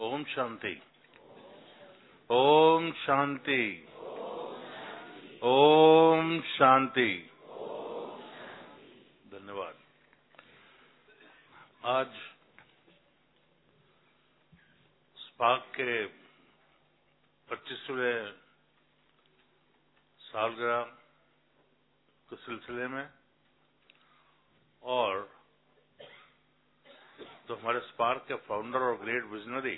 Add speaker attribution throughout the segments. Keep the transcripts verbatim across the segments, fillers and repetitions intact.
Speaker 1: ओम शांति। ओम शांति। ओम शांति। धन्यवाद। आज स्पार्क के पच्चीसवें सालगिरह के सिलसिले में और तो हमारे स्पार्क के फाउंडर और ग्रेट विजनरी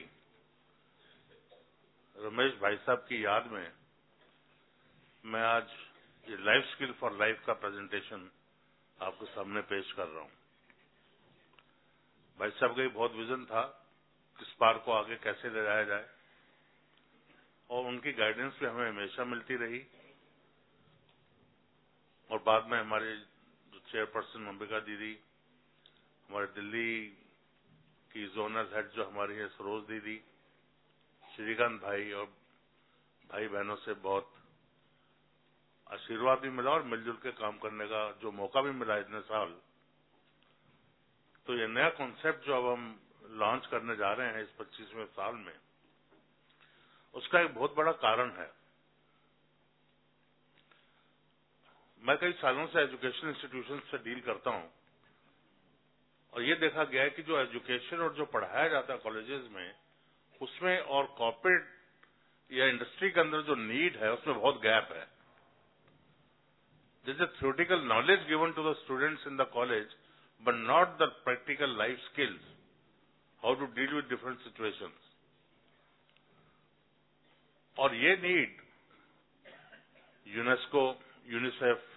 Speaker 1: रमेश भाई साहब की याद में मैं आज ये लाइफ स्किल फॉर लाइफ का प्रेजेंटेशन आपके सामने पेश कर रहा हूं। भाई साहब का ही बहुत विजन था कि स्पार्क को आगे कैसे ले जाया जाए और उनकी गाइडेंस भी हमें हमेशा मिलती रही और बाद में हमारे जो चेयरपर्सन अंबिका दीदी, हमारे दिल्ली की जोनल हेड जो हमारी है सरोज दीदी, श्रीकांत भाई और भाई बहनों से बहुत आशीर्वाद भी मिला और मिलजुल के काम करने का जो मौका भी मिला इतने साल। तो ये नया कॉन्सेप्ट जो अब हम लॉन्च करने जा रहे हैं इस पच्चीसवें साल में, उसका एक बहुत बड़ा कारण है। मैं कई सालों से एजुकेशन इंस्टीट्यूशन से डील करता हूं और ये देखा गया है कि जो एजुकेशन और जो पढ़ाया जाता है कॉलेजेस में, उसमें और कॉर्पोरेट या इंडस्ट्री के अंदर जो नीड है उसमें बहुत गैप है। There is a theoretical knowledge given to the students in the college, but not the practical life skills, how to deal with different situations. और ये need UNESCO, UNICEF,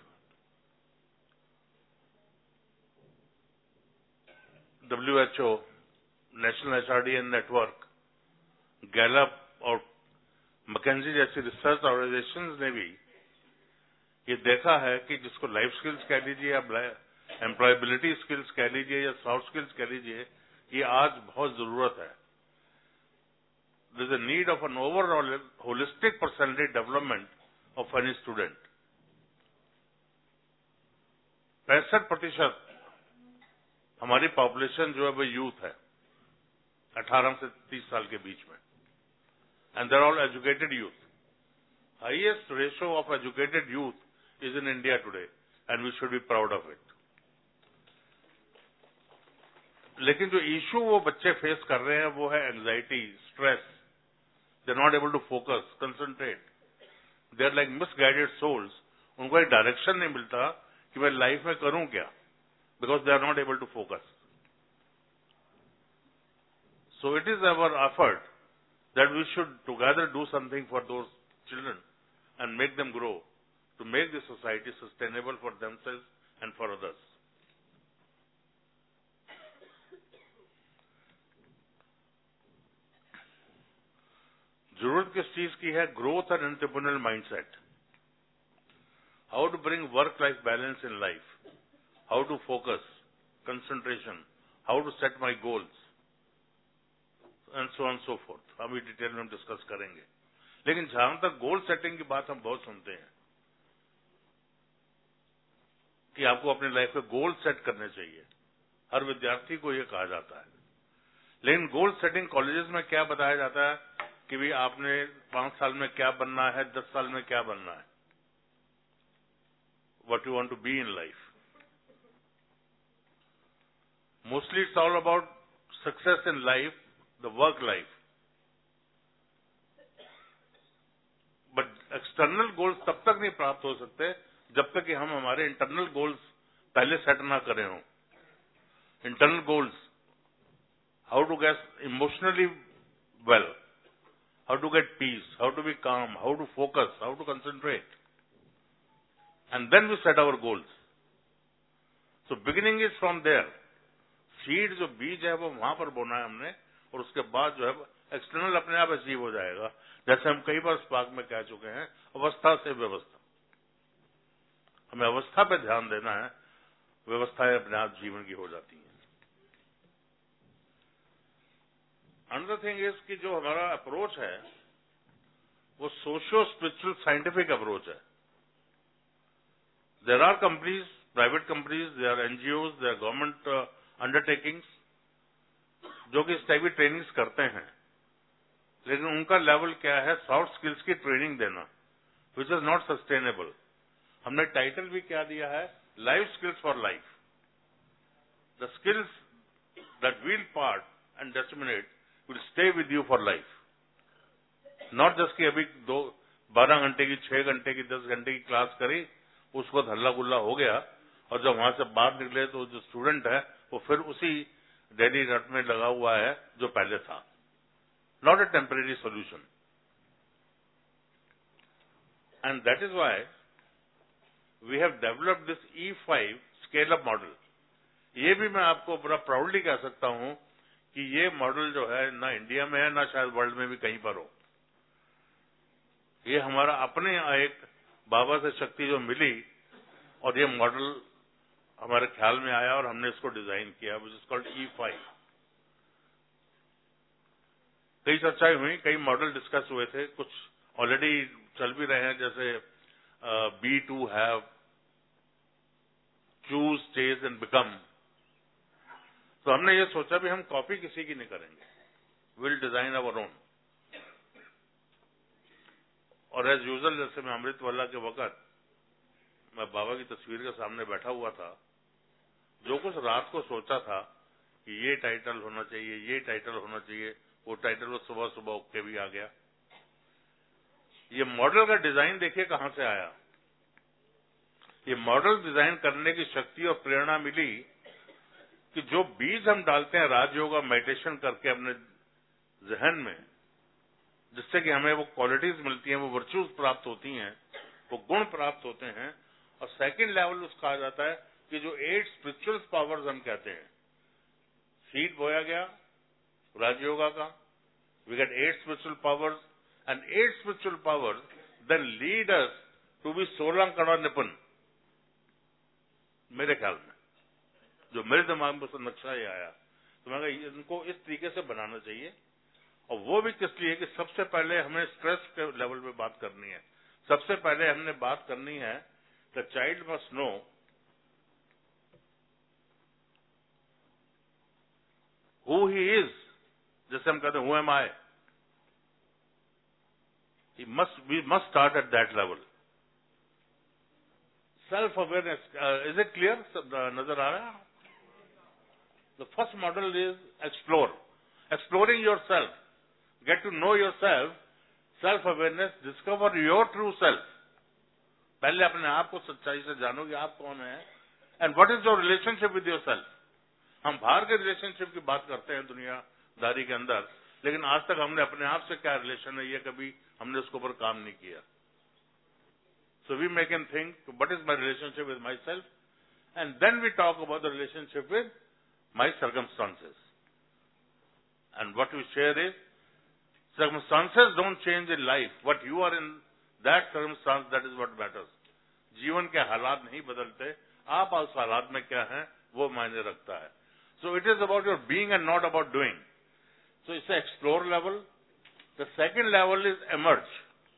Speaker 1: W H O, national H R D N network, Gallup और McKinsey जैसी research organisations ने भी ये देखा है कि जिसको लाइफ स्किल्स कह लीजिए या एम्प्लॉयबिलिटी स्किल्स कह लीजिए या सॉफ्ट स्किल्स कह लीजिए, ये आज बहुत जरूरत है। There is a need of an overall holistic personality development of any student. पैंसठ प्रतिशत हमारी पॉपुलेशन जो है वो यूथ है, अठारह से तीस साल के बीच में, and there all educated youth. Highest ratio of educated youth is in India today and we should be proud of it. लेकिन जो इशू वो बच्चे फेस कर रहे हैं वो है anxiety, stress. They are not able to focus, concentrate. They are like misguided souls. उनको एक डायरेक्शन नहीं मिलता कि मैं लाइफ में करूं क्या, because they are not able to focus. So it is our effort that we should together do something for those children and make them grow, to make the society sustainable for themselves and for others. जरूरत किस चीज की है? Growth and entrepreneurial mindset. How to bring work life balance in life, how to focus, concentration, how to set my goals and so on so forth. हम ये detail में discuss करेंगे। लेकिन जहां तक गोल सेटिंग की बात हम बहुत सुनते हैं कि आपको अपनी लाइफ में गोल सेट करने चाहिए, हर विद्यार्थी को यह कहा जाता है। लेकिन गोल सेटिंग कॉलेजेस में क्या बताया जाता है कि भी आपने पांच साल में क्या बनना है, दस साल में क्या बनना है, what you want to be in life. Mostly it's all about success in life, the work life. But external goals तब तक नहीं प्राप्त हो सकते जब तक कि हम हमारे इंटरनल गोल्स पहले सेट ना करें हों। Internal goals, how to get emotionally well, how to get peace, how to be calm, how to focus, how to concentrate, and then we set our goals. So beginning is from there. Seed जो बीज है वो वहां पर बोना है हमने, और उसके बाद जो है एक्सटर्नल अपने आप अचीव हो जाएगा। जैसे हम कई बार स्पार्क में कह चुके हैं, अवस्था से व्यवस्था। हमें अवस्था पे ध्यान देना है, व्यवस्थाएं अपने आप जीवन की हो जाती हैं। अनदर थिंग इज कि जो हमारा अप्रोच है वो सोशियो स्पिरिचुअल साइंटिफिक अप्रोच है। There are companies, private companies, there are NGOs, there government undertakings जो कि इस टाइप की ट्रेनिंग्स करते हैं, लेकिन उनका लेवल क्या है, सॉफ्ट स्किल्स की ट्रेनिंग देना, विच इज नॉट सस्टेनेबल। हमने टाइटल भी क्या दिया है, life skills for life. The skills that will part and disseminate will stay with you for life. Not just कि अभी दो बारह घंटे की, छह घंटे की, दस घंटे की क्लास करी, उसको हल्ला गुल्ला हो गया, और जब वहां से बाहर निकले तो जो स्टूडेंट है वो फिर उसी डेली रट में लगा हुआ है जो पहले था। Not a temporary solution. And that is why we have developed this E five scale up model. ये भी मैं आपको बड़ा प्राउडली कह सकता हूं कि ये मॉडल जो है ना इंडिया में है, ना शायद वर्ल्ड में भी कहीं पर हो। ये हमारा अपने एक बाबा से शक्ति जो मिली, और ये मॉडल हमारे ख्याल में आया और हमने इसको डिजाइन किया, which is called E five. कई चर्चाएं हुई, कई मॉडल डिस्कस हुए थे, कुछ ऑलरेडी चल भी रहे हैं, जैसे be to have, choose, chase and become. तो हमने ये सोचा भी हम कॉपी किसी की नहीं करेंगे, विल डिजाइन अवर ओन। और एज यूजल, जैसे मैं अमृत वाला के वक्त मैं बाबा की तस्वीर के सामने बैठा हुआ था, जो कुछ रात को सोचा था कि ये टाइटल होना चाहिए, ये टाइटल होना चाहिए, वो टाइटल वो सुबह सुबह उठ के भी आ गया। ये मॉडल का डिजाइन देखिए कहां से आया। ये मॉडल डिजाइन करने की शक्ति और प्रेरणा मिली कि जो बीज हम डालते हैं राजयोग और मेडिटेशन करके अपने जहन में, जिससे कि हमें वो क्वालिटीज मिलती हैं, वो वर्च्यूज प्राप्त होती हैं, वो गुण प्राप्त होते हैं। और सेकंड लेवल उसका कहा जाता है कि जो एट स्पिरिचुअल पावर्स हम कहते हैं, सीड बोया गया राजयोगा का, we get eight spiritual powers, and eight spiritual powers then lead us to be सोलह करोड़ निपुण। मेरे ख्याल में जो मेरे दिमाग में उस नक्शा ये आया, तो मैं कहा इनको इस तरीके से बनाना चाहिए। और वो भी किस लिए कि सबसे पहले हमें स्ट्रेस के लेवल पे बात करनी है। सबसे पहले हमने बात करनी है the child must know who he is. जैसे हम कहते हैं who am I, he must we must start at that level. Self awareness, is it clear? नजर आ रहा है? The first model is explore, exploring yourself, get to know yourself, self awareness, discover your true self। पहले अपने आप को सच्चाई से जानो कि आप कौन है, and what is your relationship with yourself. हम बाहर के रिलेशनशिप की बात करते हैं दुनियादारी के अंदर, लेकिन आज तक हमने अपने आप से क्या रिलेशन है ये कभी हमने उसके ऊपर काम नहीं किया। So we make an think what is my relationship with my self, and then we talk about the relationship with my circumstances. And what we share is circumstances don't change in life, what you are in that circumstance, that is what matters। जीवन के हालात नहीं बदलते, आप उस हालात में क्या हैं वो मायने रखता है। so it is about your being and not about doing। so it's a explore level। the second level is emerge।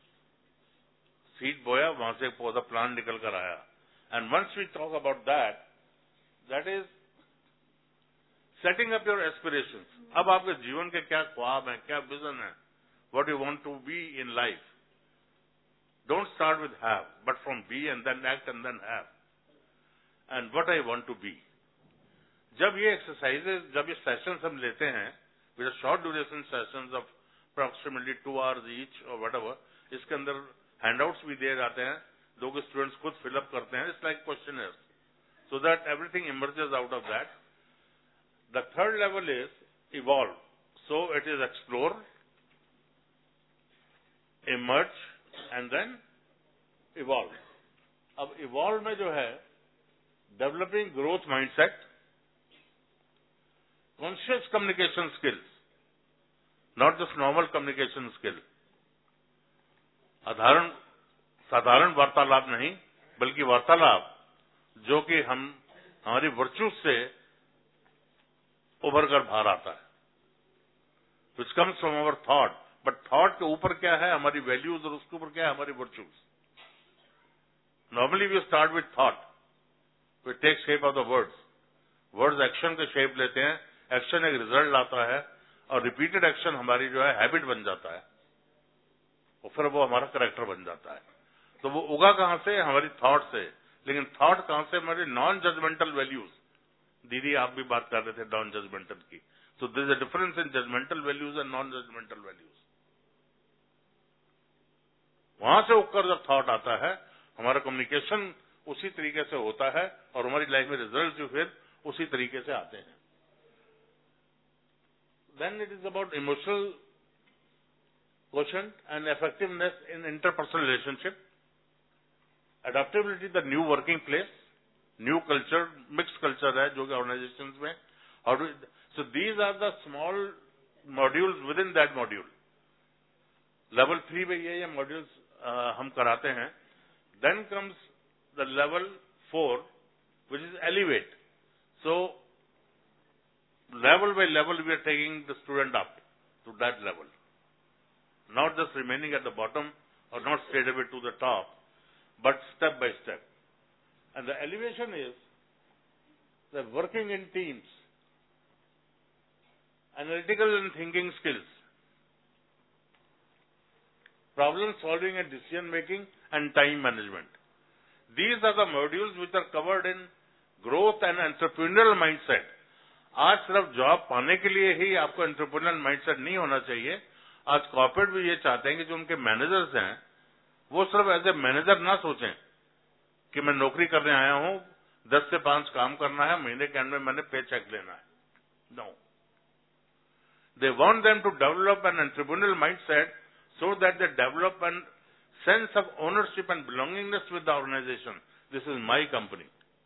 Speaker 1: seed बोया, वहां से एक पौधा प्लांट निकल कर आया, and once we talk about that, that is setting up your aspirations। अब आपके जीवन के क्या ख्वाब हैं, क्या विजन है, what you want to be in life। don't start with have, but from be and then act and then have, and what I want to be। जब ये एक्सरसाइजेज, जब ये सेशंस हम लेते हैं, with a short duration sessions of approximately two hours each or whatever, इसके अंदर handouts भी दिए जाते हैं, दो के स्टूडेंट्स खुद फिलअप करते हैं, it's like questioners, so that everything emerges out of that। the third level is evolve। so it is explore, emerge and then evolve। अब evolve में जो है developing growth mindset, conscious communication skills, not just normal communication skill। साधारण साधारण वार्तालाप नहीं, बल्कि वार्तालाप जो कि हम हमारी वर्च्यूज से उभर कर बाहर आता है, which comes from our thought। But thought के ऊपर क्या है, हमारी वैल्यूज, और उसके ऊपर क्या है, हमारी virtues. Normally we start with thought, we take shape of the words, words action के शेप लेते हैं, एक्शन एक रिजल्ट लाता है, और रिपीटेड एक्शन हमारी जो है हैबिट बन जाता है और फिर वो हमारा करेक्टर बन जाता है। तो वो उगा कहां से? हमारी थॉट से। लेकिन थॉट कहां से? हमारी नॉन जजमेंटल वैल्यूज। दीदी आप भी बात कर रहे थे नॉन जजमेंटल की। तो there is a difference in judgmental values and non judgmental values. वहां से उठकर जब थॉट आता है, हमारा कम्युनिकेशन उसी तरीके से होता है और हमारी लाइफ में रिजल्ट जो फिर उसी तरीके से आते हैं। Then it is about emotional quotient and effectiveness in interpersonal relationship, adaptability the new working place, new culture, mix culture है जो कि ऑर्गेनाइजेशंस में। How do so these are the small modules within that module. Level three में ये ये modules हम कराते हैं। Then comes the level four which is elevate. So level by level we are taking the student up to that level, not just remaining at the bottom or not straight away to the top, but step by step. And the elevation is the working in teams, analytical and thinking skills, problem solving and decision making, and time management. These are the modules which are covered in growth and entrepreneurial mindset. आज सिर्फ job पाने के लिए ही आपको entrepreneur mindset नहीं होना चाहिए। आज कॉर्पोरेट भी ये चाहते हैं कि जो उनके मैनेजर्स हैं वो सिर्फ एज ए मैनेजर ना सोचें कि मैं नौकरी करने आया हूं, दस से पांच काम करना है, महीने के एंड में मैंने पे चेक लेना है। No, they want them to develop an entrepreneur mindset so that they develop an sense of ownership and belongingness with the organisation. This is my company.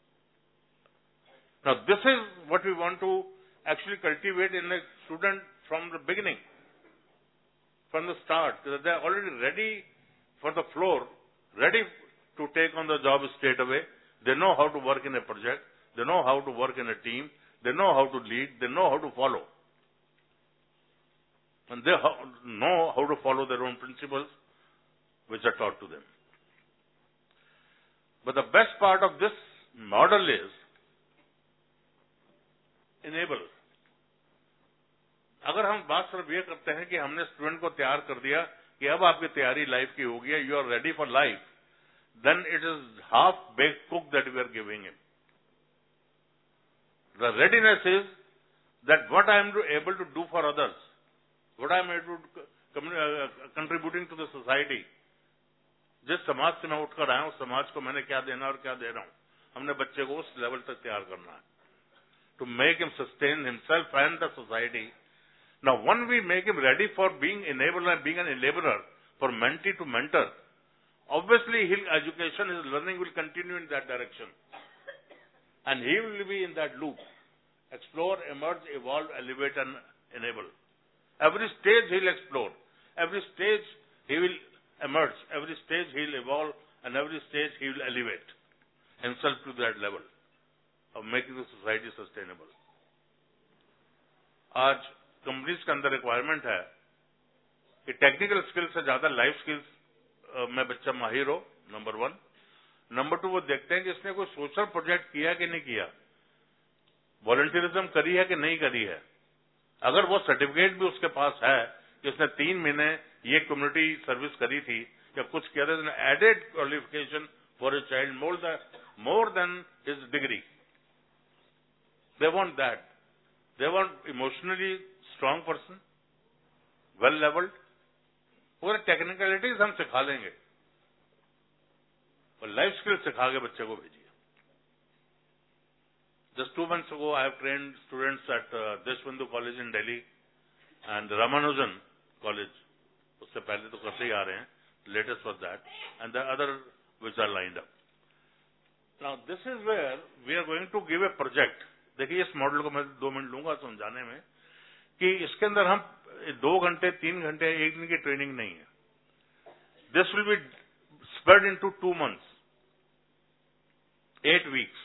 Speaker 1: Now, this is what we want to actually cultivate in a student from the beginning, from the start, that they are already ready for the floor, ready to take on the job straight away. They know how to work in a project. They know how to work in a team. They know how to lead. They know how to follow. And they know how to follow their own principles, which are taught to them. But the best part of this model is enable. अगर हम बात सिर्फ ये करते हैं कि हमने student को तैयार कर दिया कि अब आपकी तैयारी लाइफ की हो गई, you are ready for life, then it is half baked cook that we are giving him. The readiness is that what I am able to do for others, what I am able to contributing to the society. जिस समाज से मैं उठकर आया हूं, उस समाज को मैंने क्या देना और क्या दे रहा हूं। हमने बच्चे को उस लेवल तक तैयार करना है, to make him sustain himself and the society. Now, when we make him ready for being enabled and being an enabler, for mentee to mentor, obviously his education, his learning will continue in that direction. And he will be in that loop. Explore, emerge, evolve, elevate and enable. Every stage he will explore. Every stage he will emerge. Every stage he will evolve. And every stage he will elevate himself to that level of making the society sustainable. आज companies के अंदर requirement है कि technical skills से ज्यादा life skills में बच्चा माहिर हो, नंबर वन। नंबर टू, वो देखते हैं कि इसने कोई सोशल प्रोजेक्ट किया कि नहीं किया, वॉलंटियरिज्म करी है कि नहीं करी है। अगर वो सर्टिफिकेट भी उसके पास है कि उसने तीन महीने ये कम्युनिटी सर्विस करी थी या कुछ किया था, added qualification for a child more more than his degree. They want that. They want emotionally strong person, well leveled. पूरे टेक्निकलिटीज हम सिखा लेंगे और लाइफ स्किल सिखा के बच्चे को भेजिए। Just two months ago, I have trained students at uh, Deshbandhu College in Delhi and Ramanujan College. उससे पहले तो करते ही आ रहे हैं. Latest was that, and the other which are lined up. Now, this is where we are going to give a project. देखिए, इस model को मैं दो मिनट लूंगा समझाने में कि इसके अंदर हम दो घंटे तीन घंटे एक दिन की ट्रेनिंग नहीं है. This will be spread into two months, eight weeks,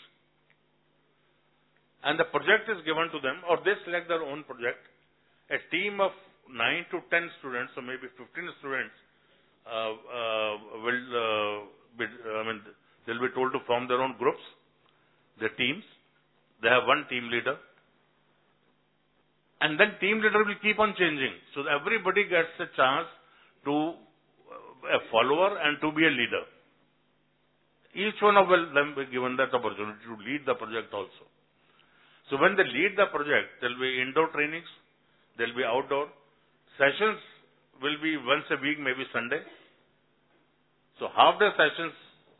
Speaker 1: and the project is given to them और they select their own project. A team of nine to ten students or maybe fifteen students uh, uh, will uh, be, I mean, they'll be told to form their own groups, their teams. They have one team leader, And then team leader will keep on changing. So everybody gets a chance to uh, a follower and to be a leader. Each one of them will be given that opportunity to lead the project also. So when they lead the project, there will be indoor trainings, there will be outdoor. Sessions will be once a week, maybe Sunday. So half day sessions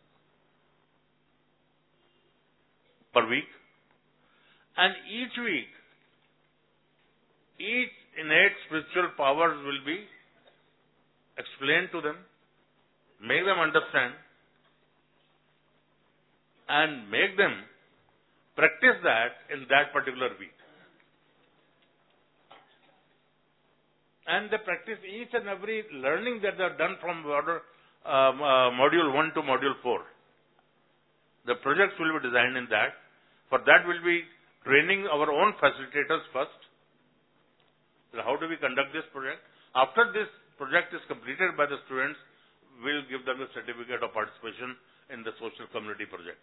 Speaker 1: per week. And each week, each innate spiritual powers will be explained to them, make them understand, and make them practice that in that particular week. And they practice each and every learning that they have done from order, um, uh, module one to module four. The projects will be designed in that. For that, we'll be training our own facilitators first. So how do we conduct this project? After this project is completed by the students, we'll give them the certificate of participation in the social community project.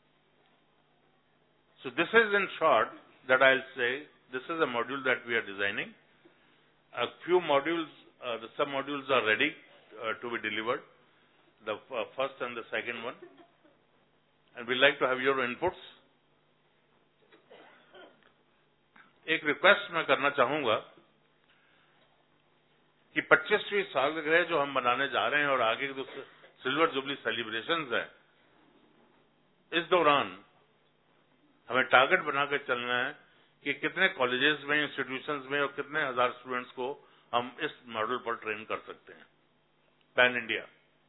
Speaker 1: So this is in short that I'll say, this is a module that we are designing. A few modules, uh, the sub-modules are ready uh, to be delivered, the uh, first and the second one. And we'd like to have your inputs. एक request मैं करना चाहूंगा कि पच्चीसवीं सालगिरह जो हम मनाने जा रहे हैं और आगे जो सिल्वर जुबली सेलिब्रेशंस है, इस दौरान हमें टारगेट बनाकर चलना है कि कितने कॉलेजेस में, इंस्टीट्यूशंस में और कितने हजार स्टूडेंट्स को हम इस मॉडल पर ट्रेन कर सकते हैं पैन इंडिया.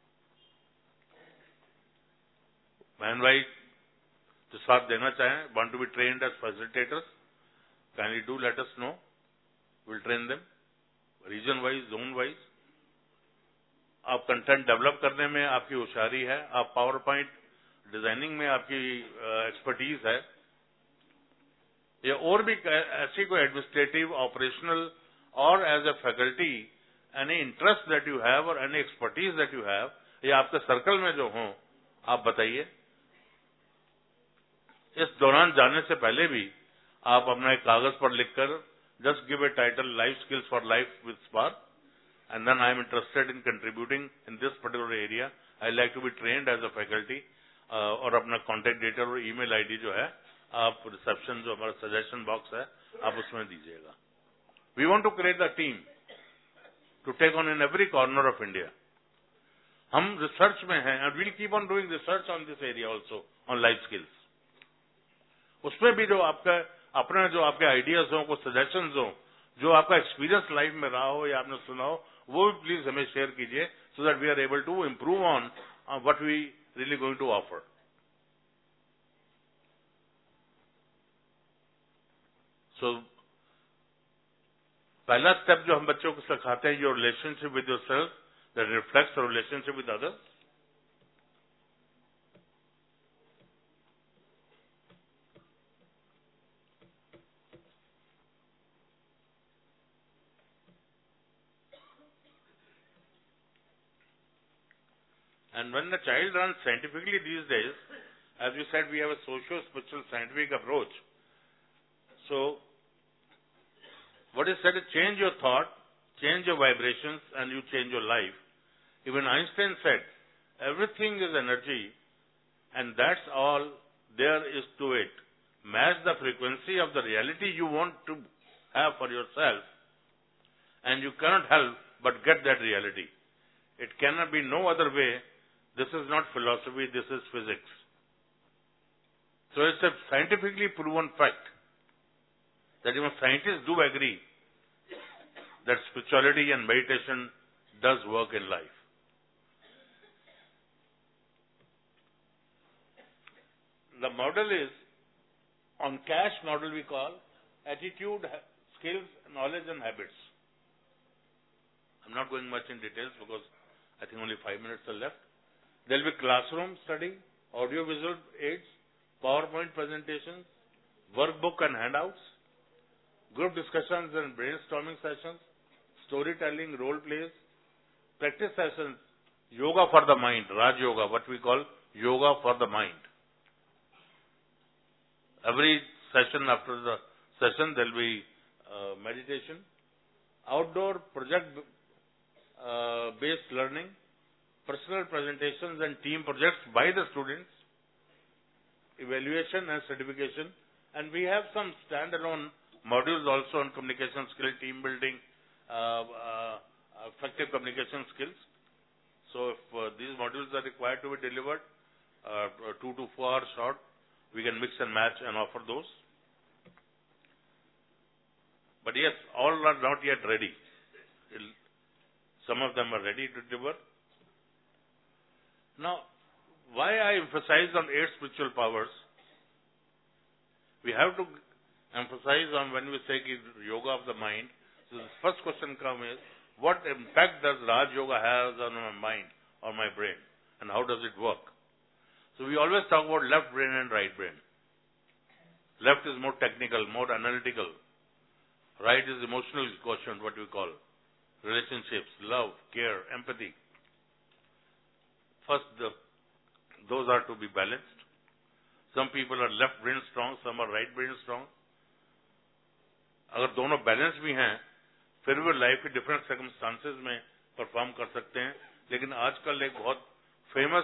Speaker 1: बहन भाई जो साथ देना चाहें, want to be trained as facilitators, kindly do let us know. We'll train them region wise, zone wise. आप कंटेंट डेवलप करने में आपकी होशियारी है, आप पावर पॉइंट डिजाइनिंग में आपकी एक्सपर्टीज है, या और भी ऐसी कोई एडमिनिस्ट्रेटिव, ऑपरेशनल और as a faculty any interest that you have और any expertise that you have, या आपके सर्कल में जो हो, आप बताइए. इस दौरान जाने से पहले भी आप अपना एक कागज पर लिखकर just give a title life skills for life with spark, and then I am interested in contributing in this particular area, I like to be trained as a faculty, और अपना कॉन्टेक्ट डिटेल और email ID जो है आप reception जो हमारा suggestion box है आप उसमें दीजिएगा. We want to create the team to take on in every corner of India. हम रिसर्च में हैं and we'll keep on doing research on this area also on life skills. उसमें भी जो आपका अपने जो आपके आइडियाज हो, कुछ सजेशंस हो, जो आपका एक्सपीरियंस लाइफ में रहा हो या आपने सुना हो, वो भी प्लीज हमें शेयर कीजिए so that we are able to improve on what we really going to offer. So पहला स्टेप जो हम बच्चों को सिखाते हैं, your relationship with your self that reflects your relationship with others. And when the child runs scientifically these days, as we said, we have a socio-spiritual scientific approach. So, what is said is change your thought, change your vibrations, and you change your life. Even Einstein said, everything is energy, and that's all there is to it. Match the frequency of the reality you want to have for yourself, and you cannot help but get that reality. It cannot be no other way. This is not philosophy, this is physics. So it's a scientifically proven fact that even scientists do agree that spirituality and meditation does work in life. The model is, on cash model we call, attitude, skills, knowledge and habits. I'm not going much in details because I think only five minutes are left. There will be classroom study, audio-visual aids, PowerPoint presentations, workbook and handouts, group discussions and brainstorming sessions, storytelling, role plays, practice sessions, yoga for the mind, Raj Yoga, what we call yoga for the mind. Every session, after the session, there will be uh, meditation, outdoor project uh, based learning, personal presentations and team projects by the students, evaluation and certification, and we have some standalone modules also on communication skill, team building, uh, uh, effective communication skills. So if uh, these modules are required to be delivered, uh, two to four hours short, we can mix and match and offer those. But yes, all are not yet ready. Some of them are ready to deliver. Now, why I emphasize on eight spiritual powers, we have to emphasize on when we say yoga of the mind. So the first question comes is, what impact does Raj Yoga have on my mind or my brain, and how does it work? So we always talk about left brain and right brain. Left is more technical, more analytical. Right is emotional quotient, what we call relationships, love, care, empathy. First, the, those are to be balanced. Some people are left brain strong, some are right brain strong. अगर दोनों balance भी हैं, फिर भी life के different circumstances में perform कर सकते हैं. लेकिन आजकल एक बहुत फेमस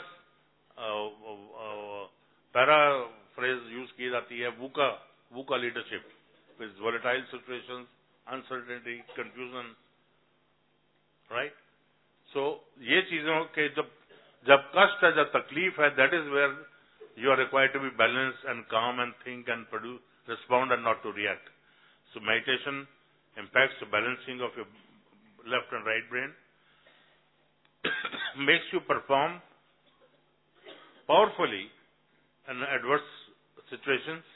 Speaker 1: पैराफ्रेज यूज की जाती है, VUCA VUCA leadership, with volatile situations, uncertainty, confusion, right. सो ये चीजों के जब जब कष्ट है, जब तकलीफ है, that is where you are required to be balanced and calm and think and produce, respond and not to react. So meditation impacts the balancing of your left and right brain, makes you perform powerfully in adverse situations.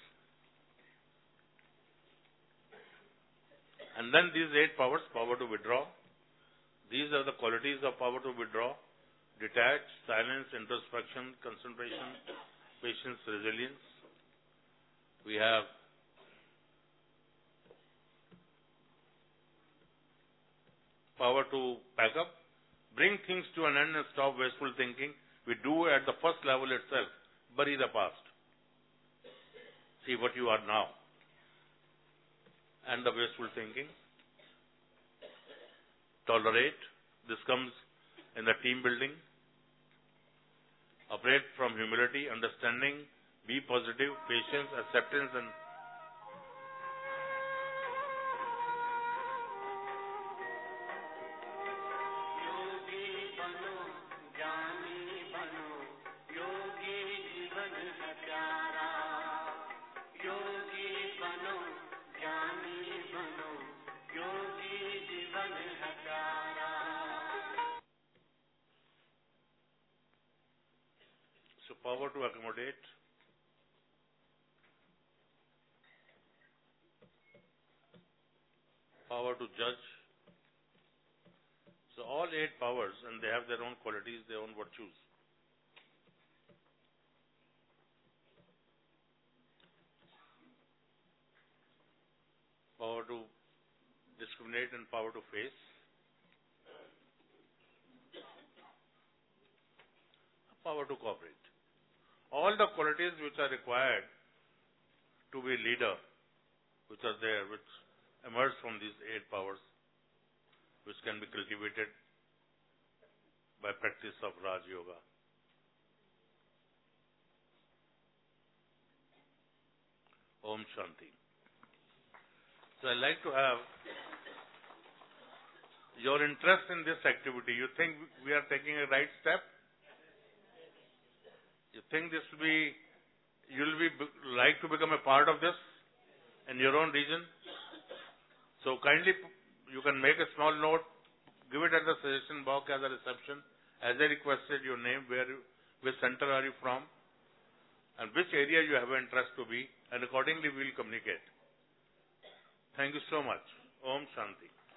Speaker 1: And then these eight powers, power to withdraw. These are the qualities of power to withdraw: detach, silence, introspection, concentration, patience, resilience. We have power to pack up, bring things to an end and stop wasteful thinking. We do at the first level itself, bury the past. See what you are now. And the wasteful thinking. Tolerate. This comes in the team building. Operate from humility, understanding, be positive, patience, acceptance, and so power to accommodate, power to judge. So all eight powers, and they have their own qualities, their own virtues. Power to discriminate and power to face. Power to cooperate. All the qualities which are required to be a leader, which are there, which emerge from these eight powers, which can be cultivated by practice of Raj Yoga. Om Shanti. So I'd like to have your interest in this activity. You think we are taking a right step? You think this will be, you'll be like to become a part of this in your own region? So kindly, you can make a small note, give it at the suggestion box as a reception, as I requested your name, where, which center are you from, and which area you have interest to be, and accordingly we will communicate. Thank you so much. Om Shanti.